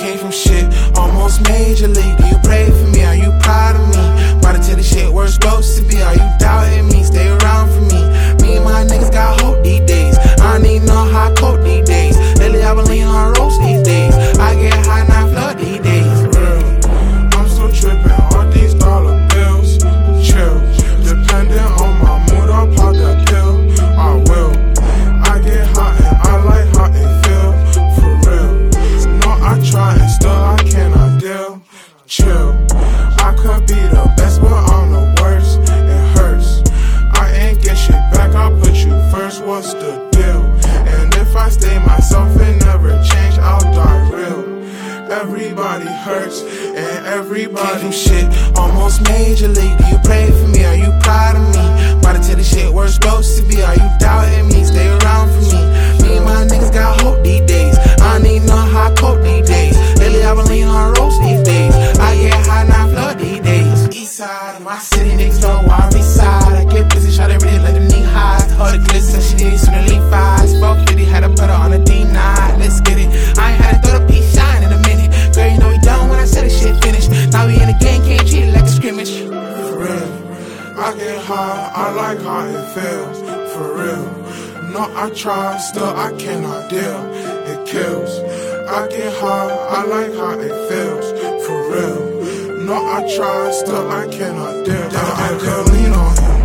Came from shit, almost major league. Do you pray for me? Are you proud of me? About to tell the shit where it's supposed to be. Are you doubting me? Stay around for me. Me and my niggas got hope these days. I don't even know how I cope these days. Lately I've been leaning on ropes these days. I get high and I flood these days. I'm still tripping on these dollar bills. Chill, depending on my mood, I'll pop that pill. I will. I get hot and I like how it feel. For real. No, I try and still I cannot deal. Chill. I could be the best, but I'm the worst. It hurts. I ain't get shit back. I'll put you first. What's the deal? And if I stay myself and never change, I'll die real. Everybody hurts and everybody Came from shit, almost major league. Do you pray for me? Are you proud of me? About to tell the shit where it's supposed to be. Are you doubting me? Stay around for me. Me and my niggas got hope these days. I don't even know how I cope these days. Lately I've been leaning on ropes these days. I get high and I flood these days. East side of my city, niggas know where I reside. I get busy, shot every day like a knee high. Hold the glitz, said she needs some leaf eyes. 450, had to put her on a D9. Let's get it. I ain't had to throw the piece shine in a minute. Girl, you know we done when I said the shit finished. Now we in the game, can't treat it like a scrimmage. For real. I get high, I like how it feels. For real. No, I try, still I cannot deal. It kills. I get high, I like how it feels. For real. No, I try, still I cannot deal. Thought I could lean on you.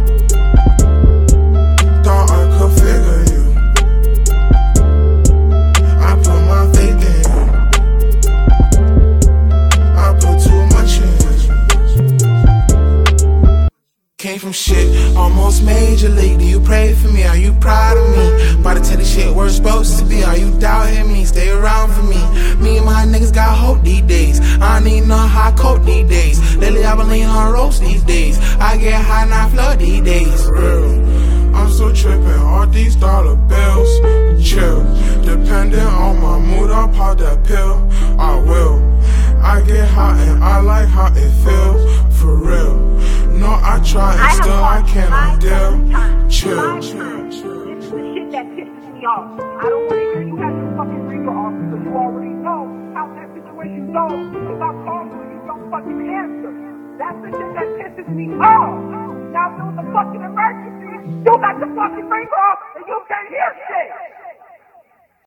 Thought I could figure you. I put my faith in you. I put too much in you. Came from shit, almost major league. Do you pray for me? Are you proud of me? About to tell the shit where it's supposed to be. Are you doubting me? Stay around for me. Me and my niggas got hope these days. I don't even know how I cope these days. Lately I've been leaning on ropes these days. I get high and I flood these days. For real. I'm still tripping all these dollar bills. Chill, depending on my mood, I'll pop that pill. I will. I get hot and I like how it feels. For real. No, I try and still I cannot deal. Chill. It's the shit that pisses me off.